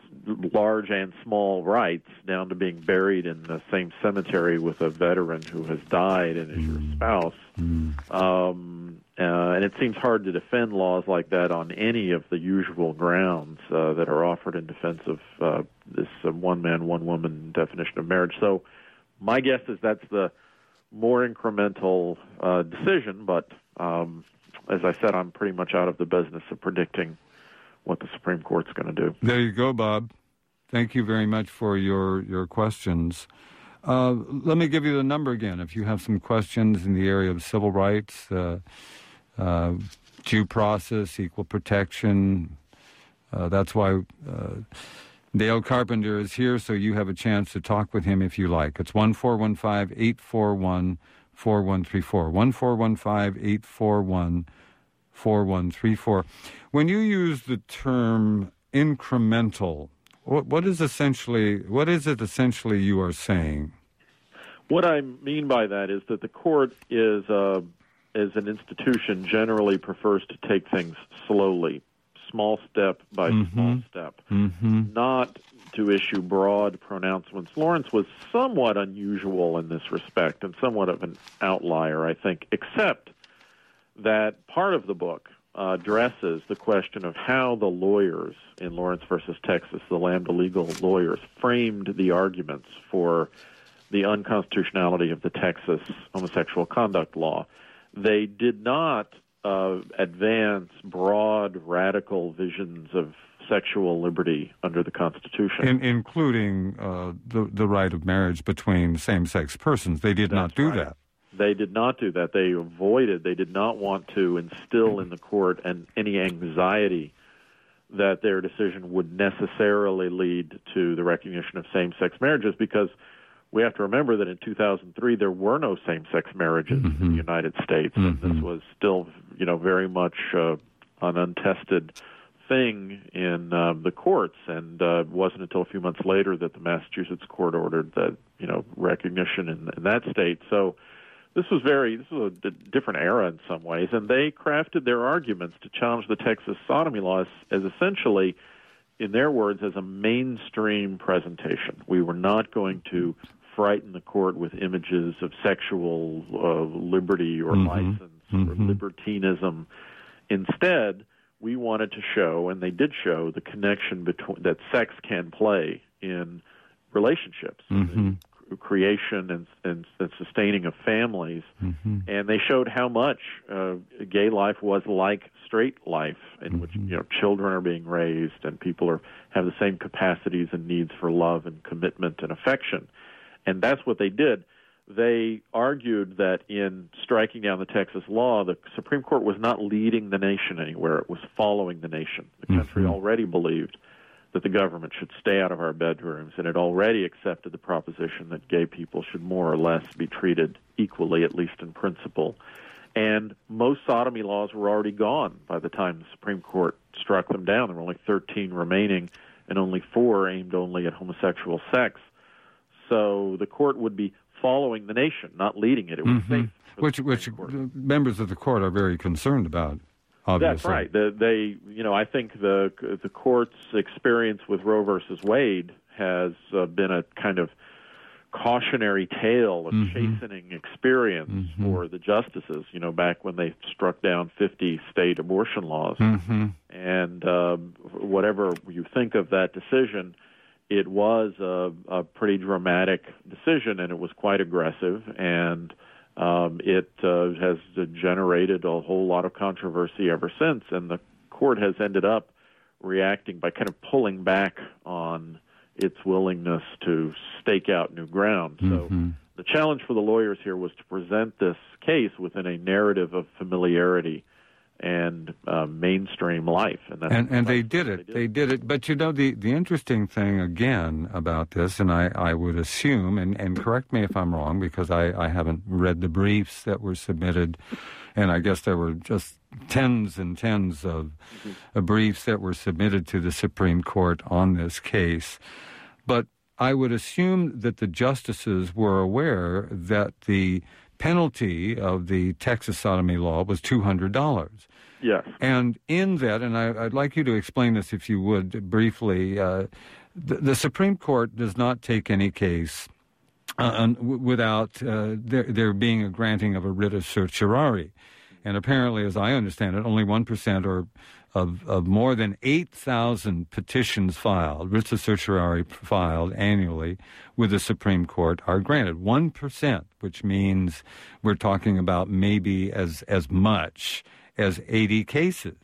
large and small rights, down to being buried in the same cemetery with a veteran who has died and is mm. your spouse. Mm. Um, uh, and it seems hard to defend laws like that on any of the usual grounds uh, that are offered in defense of uh, this uh, one-man, one-woman definition of marriage. So my guess is that's the more incremental uh, decision, but um, as I said, I'm pretty much out of the business of predicting what the Supreme Court's going to do. There you go, Bob. Thank you very much for your, your questions. Uh, let me give you the number again. If you have some questions in the area of civil rights, uh, uh, due process, equal protection, uh, that's why uh, Dale Carpenter is here, so you have a chance to talk with him if you like. It's one four one five, eight four one, four one three four. one four one five, eight four one, four one three four. When you use the term incremental, what, what is essentially what is it essentially you are saying? What I mean by that is that the court is uh, as an institution generally prefers to take things slowly, small step by mm-hmm. small step, mm-hmm. not to issue broad pronouncements. Lawrence was somewhat unusual in this respect and somewhat of an outlier, I think, except that part of the book uh, addresses the question of how the lawyers in Lawrence versus Texas, the Lambda Legal lawyers, framed the arguments for the unconstitutionality of the Texas homosexual conduct law. They did not uh, advance broad, radical visions of sexual liberty under the Constitution. In, including uh, the, the right of marriage between same-sex persons. They did That's not do right. that. They did not do that. They avoided, they did not want to instill in the court and any anxiety that their decision would necessarily lead to the recognition of same-sex marriages, because we have to remember that in two thousand three there were no same-sex marriages mm-hmm. in the United States, mm-hmm. and this was still, you know, very much uh, an untested thing in uh, the courts, and uh, it wasn't until a few months later that the Massachusetts court ordered that, you know, recognition in, in that state. So this was very, this was a d- different era in some ways, and they crafted their arguments to challenge the Texas sodomy laws as essentially, in their words, as a mainstream presentation. We were not going to frighten the court with images of sexual uh, liberty or mm-hmm. license mm-hmm. or libertinism. Instead, we wanted to show, and they did show, the connection between that sex can play in relationships, mm-hmm. the creation and, and, and sustaining of families, mm-hmm. and they showed how much uh, gay life was like straight life, in mm-hmm. which, you know, children are being raised and people are have the same capacities and needs for love and commitment and affection, and that's what they did. They argued that in striking down the Texas law, the Supreme Court was not leading the nation anywhere. It was following the nation. The country mm-hmm. already believed that the government should stay out of our bedrooms, and it already accepted the proposition that gay people should more or less be treated equally, at least in principle. And most sodomy laws were already gone by the time the Supreme Court struck them down. There were only thirteen remaining, and only four aimed only at homosexual sex. So the court would be following the nation, not leading it. It was mm-hmm. safe. Which, which members of the court are very concerned about, obviously. That's right. The, they, you know, I think the the court's experience with Roe versus Wade has uh, been a kind of cautionary tale, a mm-hmm. chastening experience mm-hmm. for the justices. You know, back when they struck down fifty state abortion laws, mm-hmm. and um, whatever you think of that decision, it was a, a pretty dramatic decision, and it was quite aggressive, and um, it uh, has generated a whole lot of controversy ever since, and the court has ended up reacting by kind of pulling back on its willingness to stake out new ground. Mm-hmm. So the challenge for the lawyers here was to present this case within a narrative of familiarity and uh, mainstream life, and that's and, and they did they it. did. They did it. But you know, the, the interesting thing again about this, and I, I would assume, and, and correct me if I'm wrong, because I, I haven't read the briefs that were submitted, and I guess there were just tens and tens of mm-hmm. uh, briefs that were submitted to the Supreme Court on this case. But I would assume that the justices were aware that the penalty of the Texas sodomy law was two hundred dollars. Yes. And in that, and I, I'd like you to explain this if you would briefly, uh, the, the Supreme Court does not take any case uh, without uh, there, there being a granting of a writ of certiorari. And apparently, as I understand it, only one percent or Of, of more than eight thousand petitions filed, writs of certiorari filed annually with the Supreme Court are granted. one percent, which means we're talking about maybe as, as much as eighty cases.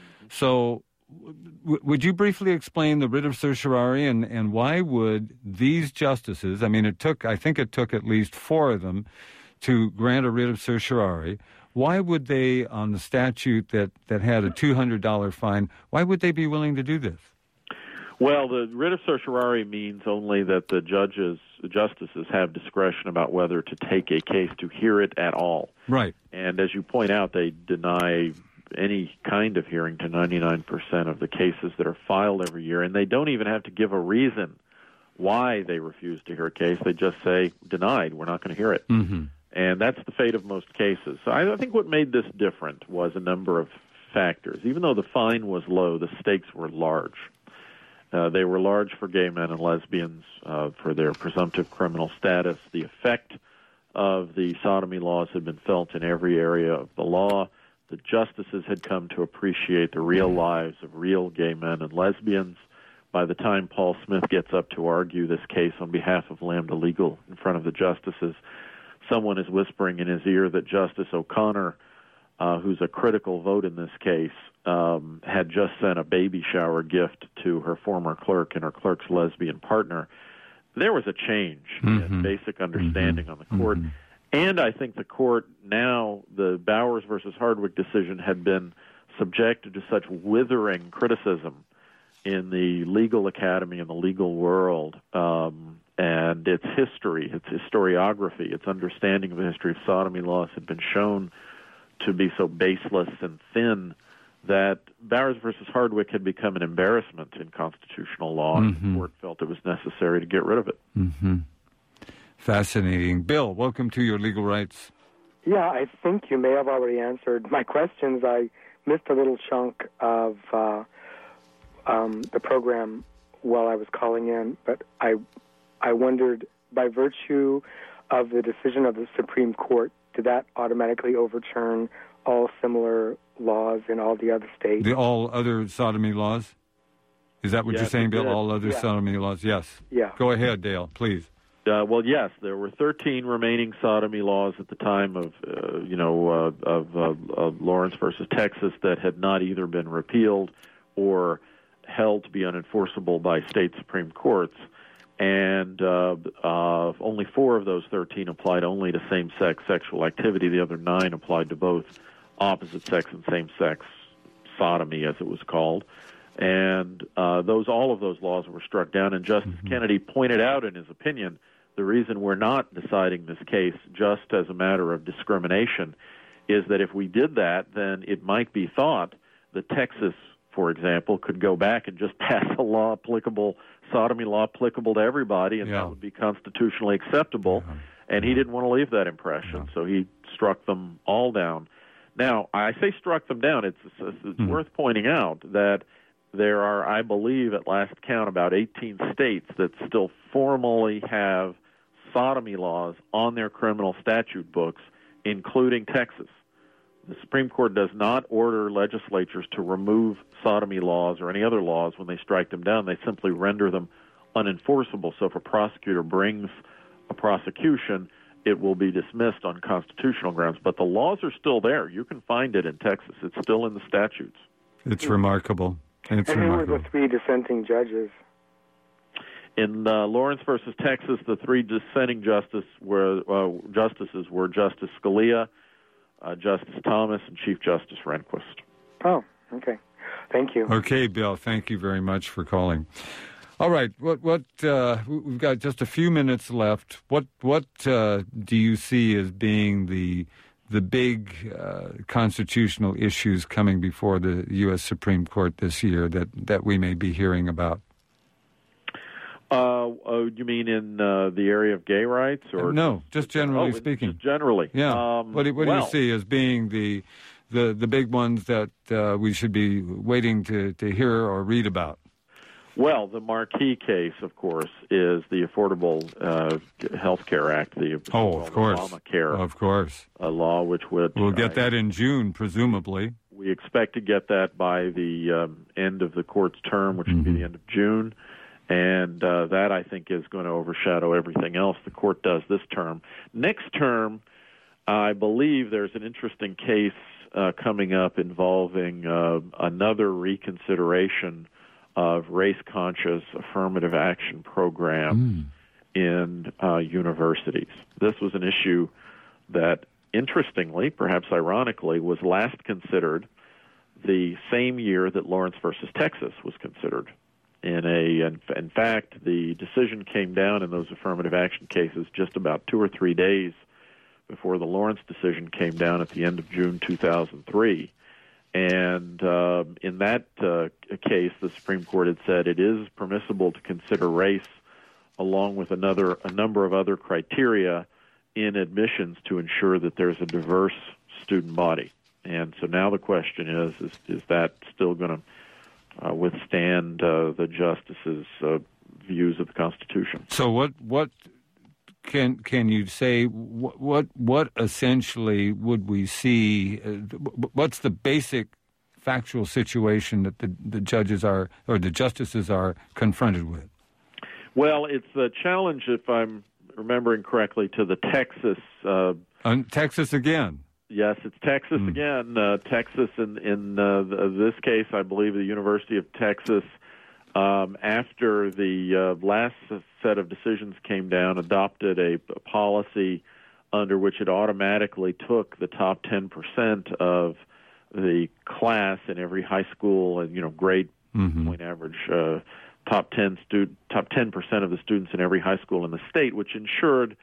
So w- would you briefly explain the writ of certiorari and, and why would these justices, I mean, it took, I think it took at least four of them to grant a writ of certiorari. Why would they, on the statute that, that had a two hundred dollars fine, why would they be willing to do this? Well, the writ of certiorari means only that the judges, the justices, have discretion about whether to take a case to hear it at all. Right. And as you point out, they deny any kind of hearing to ninety-nine percent of the cases that are filed every year, and they don't even have to give a reason why they refuse to hear a case. They just say, denied, we're not going to hear it. Mm-hmm. And that's the fate of most cases. So I think what made this different was a number of factors. Even though the fine was low, the stakes were large. Uh, they were large for gay men and lesbians, uh, for their presumptive criminal status. The effect of the sodomy laws had been felt in every area of the law. The justices had come to appreciate the real lives of real gay men and lesbians. By the time Paul Smith gets up to argue this case on behalf of Lambda Legal in front of the justices, someone is whispering in his ear that Justice O'Connor uh, who's a critical vote in this case, um, had just sent a baby shower gift to her former clerk and her clerk's lesbian partner. There was a change mm-hmm. in basic understanding mm-hmm. on the court. Mm-hmm. And I think the court now, the Bowers versus Hardwick decision had been subjected to such withering criticism in the legal academy and the legal world, um, and its history, its historiography, its understanding of the history of sodomy laws had been shown to be so baseless and thin that Bowers versus Hardwick had become an embarrassment in constitutional law, mm-hmm. and the court felt it was necessary to get rid of it. Mm-hmm. Fascinating. Bill, welcome to Your Legal Rights. Yeah, I think you may have already answered my questions. I missed a little chunk of uh, um, the program while I was calling in, but I, I wondered, by virtue of the decision of the Supreme Court, did that automatically overturn all similar laws in all the other states? The all other sodomy laws? Is that what yes, you're saying, Bill? All other yeah. sodomy laws? Yes. Yeah. Go ahead, Dale, please. Uh, well, yes, there were thirteen remaining sodomy laws at the time of, uh, you know, uh, of, uh, of Lawrence versus Texas that had not either been repealed or held to be unenforceable by state Supreme Courts. And uh, uh, only four of those thirteen applied only to same-sex sexual activity. The other nine applied to both opposite-sex and same-sex sodomy, as it was called. And uh, those all of those laws were struck down. And Justice mm-hmm. Kennedy pointed out in his opinion the reason we're not deciding this case just as a matter of discrimination is that if we did that, then it might be thought that Texas, for example, could go back and just pass a law applicable, sodomy law applicable to everybody, and yeah. that would be constitutionally acceptable. Yeah. And he didn't want to leave that impression, yeah. so he struck them all down. Now, I say struck them down. It's, it's, it's mm. worth pointing out that there are, I believe, at last count, about eighteen states that still formally have sodomy laws on their criminal statute books, including Texas. The Supreme Court does not order legislatures to remove sodomy laws or any other laws when they strike them down. They simply render them unenforceable. So if a prosecutor brings a prosecution, it will be dismissed on constitutional grounds. But the laws are still there. You can find it in Texas. It's still in the statutes. It's remarkable. It's and who remarkable. were the three dissenting judges? In uh, Lawrence versus Texas, the three dissenting justice were, uh, justices were Justice Scalia, uh, Justice Thomas, and Chief Justice Rehnquist. Oh, okay. Thank you. Okay, Bill. Thank you very much for calling. All right. What? What? Uh, we've got just a few minutes left. What? What uh, do you see as being the the big uh, constitutional issues coming before the U S Supreme Court this year that, that we may be hearing about? Uh, oh, you mean in uh, the area of gay rights, or no? Just generally oh, speaking. Just generally, yeah. Um, what do, what well, do you see as being the the the big ones that uh, we should be waiting to, to hear or read about? Well, the marquee case, of course, is the Affordable uh, Health Care Act, the oh, of course, Obamacare, of course, a law which would we'll get uh, that in June, presumably. We expect to get that by the um, end of the court's term, which mm-hmm. will be the end of June. And uh, that, I think, is going to overshadow everything else the court does this term. Next term, I believe there's an interesting case uh, coming up involving uh, another reconsideration of race-conscious affirmative action programs mm. in uh, universities. This was an issue that, interestingly, perhaps ironically, was last considered the same year that Lawrence versus Texas was considered. In a, in, in fact, the decision came down in those affirmative action cases just about two or three days before the Lawrence decision came down at the end of June two thousand three. And uh, in that uh, case, the Supreme Court had said it is permissible to consider race along with another a number of other criteria in admissions to ensure that there's a diverse student body. And so now the question is, is, is that still going to Uh, withstand uh, the justices' uh, views of the Constitution? So, what what can can you say? What what, what essentially would we see? Uh, what's the basic factual situation that the, the judges are or the justices are confronted with? Well, it's a challenge, if I'm remembering correctly, to the Texas. Uh, uh, Texas again. Yes, it's Texas mm. again. Uh, Texas, in, in uh, the, this case, I believe the University of Texas, um, after the uh, last set of decisions came down, adopted a, a policy under which it automatically took the top ten percent of the class in every high school and, you know, grade mm-hmm. point average, uh, top ten student, top ten percent of the students in every high school in the state, which ensured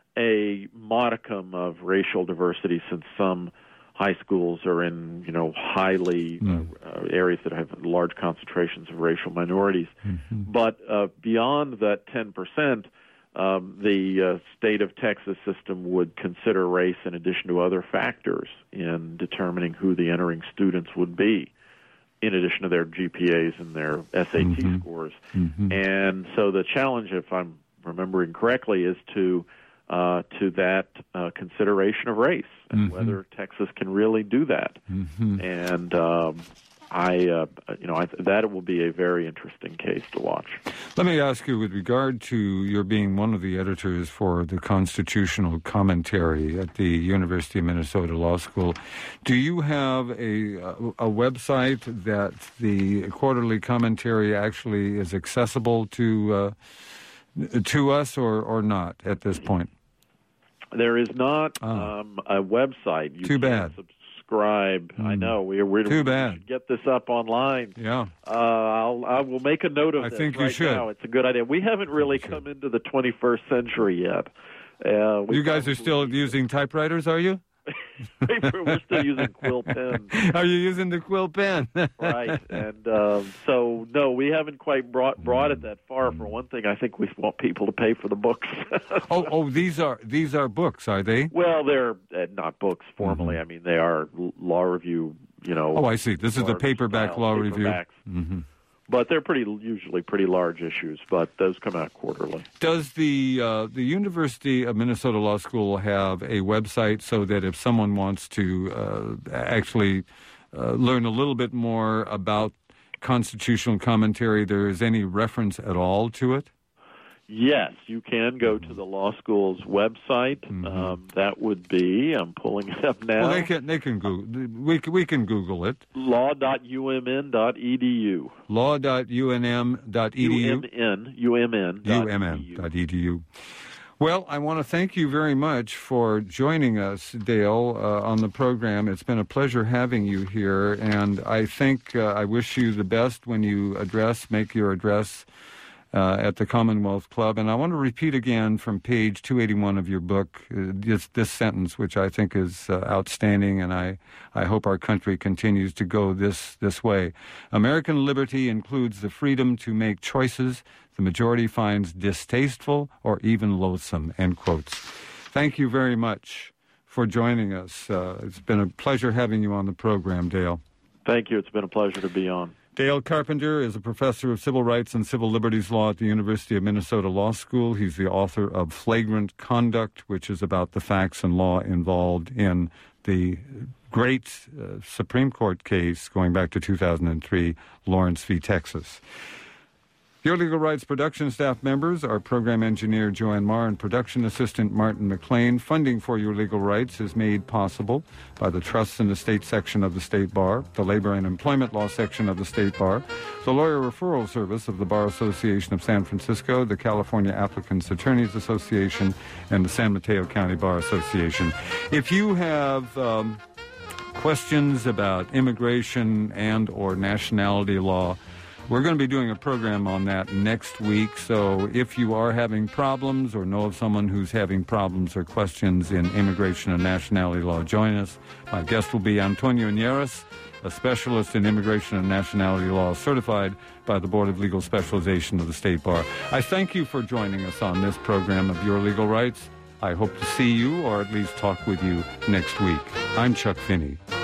a modicum of racial diversity, since some high schools are in, you know, highly mm. uh, areas that have large concentrations of racial minorities. Mm-hmm. But uh, beyond that ten percent, um, the uh, state of Texas system would consider race in addition to other factors in determining who the entering students would be, in addition to their G P As and their S A T mm-hmm. scores. Mm-hmm. And so the challenge, if I'm remembering correctly, is to Uh, to that uh, consideration of race and mm-hmm. whether Texas can really do that. Mm-hmm. And um, I, uh, you know, I, that will be a very interesting case to watch. Let me ask you, with regard to your being one of the editors for the constitutional commentary at the University of Minnesota Law School, do you have a, a website that the quarterly commentary actually is accessible to uh, to us, or, or not at this point? There is not oh. um, a website. You Too bad. Subscribe. Mm. I know. We're, we're Too we bad. should get this up online. Yeah. Uh, I'll, I will make a note of I this think right you should. now. It's a good idea. We haven't really come into the twenty-first century yet. Uh, you guys are still using typewriters, are you? We're still using quill pen. Are you using the quill pen? Right, and um, so no, we haven't quite brought brought it that far. For one thing, I think we want people to pay for the books. oh, oh, these are these are books, are they? Well, they're uh, not books formally. Mm-hmm. I mean, they are law review. You know. Oh, I see. This is the paperback style, law paperbacks. review. Mm-hmm. But they're pretty usually pretty large issues, but those come out quarterly. Does the uh, the University of Minnesota Law School have a website so that if someone wants to uh, actually uh, learn a little bit more about constitutional commentary, there is any reference at all to it? Yes, you can go to the law school's website. Mm-hmm. Um, that would be, I'm pulling it up now. Well, they can, they can Google, we, we can Google it. law dot u m n dot e d u. law dot u n m dot e d u. U M N, U M N U M N dot e d u. Well, I want to thank you very much for joining us, Dale, uh, on the program. It's been a pleasure having you here, and I think uh, I wish you the best when you address, make your address Uh, at the Commonwealth Club. And I want to repeat again from page two eighty-one of your book, uh, this, this sentence, which I think is uh, outstanding, and I, I hope our country continues to go this, this way. American liberty includes the freedom to make choices the majority finds distasteful or even loathsome, end quotes. Thank you very much for joining us. Uh, it's been a pleasure having you on the program, Dale. Thank you. It's been a pleasure to be on. Dale Carpenter is a professor of civil rights and civil liberties law at the University of Minnesota Law School. He's the author of Flagrant Conduct, which is about the facts and law involved in the great uh, Supreme Court case going back to two thousand three, Lawrence v. Texas. Your Legal Rights production staff members are program engineer Joanne Marr and production assistant Martin McLean. Funding for Your Legal Rights is made possible by the Trusts and Estate section of the State Bar, the Labor and Employment Law section of the State Bar, the Lawyer Referral Service of the Bar Association of San Francisco, the California Applicants Attorneys Association, and the San Mateo County Bar Association. If you have um, questions about immigration and or nationality law, we're going to be doing a program on that next week, so if you are having problems or know of someone who's having problems or questions in immigration and nationality law, join us. My guest will be Antonio Nieras, a specialist in immigration and nationality law, certified by the Board of Legal Specialization of the State Bar. I thank you for joining us on this program of Your Legal Rights. I hope to see you, or at least talk with you, next week. I'm Chuck Finney.